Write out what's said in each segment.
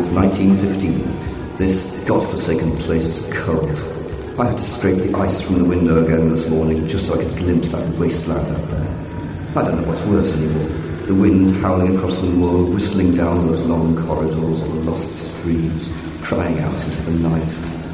1915. This godforsaken place is cold. I had to scrape the ice from the window again this morning just so I could glimpse that wasteland out there. I don't know what's worse anymore. The wind howling across the moor, whistling down those long corridors, or the lost streams crying out into the night.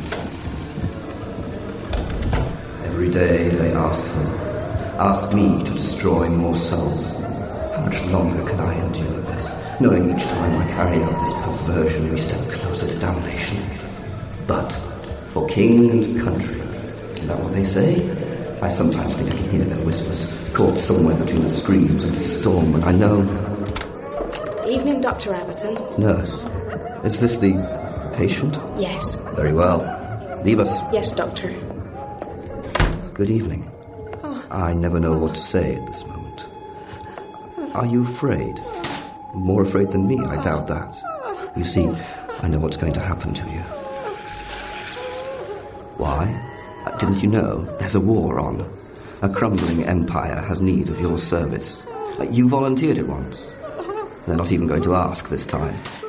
Every day they ask me to destroy more souls. How much longer can I endure this, knowing each time I carry out this perversion we step closer to damnation? But for king and country, isn't that what they say? I sometimes think I can hear their whispers, caught somewhere between the screams of the storm, and I know... Evening, Dr. Aberton. Nurse, is this the patient? Yes. Very well. Leave us. Yes, Doctor. Good evening. I never know what to say at this moment. Are you afraid? More afraid than me, I doubt that. You see, I know what's going to happen to you. Why? Didn't you know? There's a war on. A crumbling empire has need of your service. You volunteered it once. They're not even going to ask this time.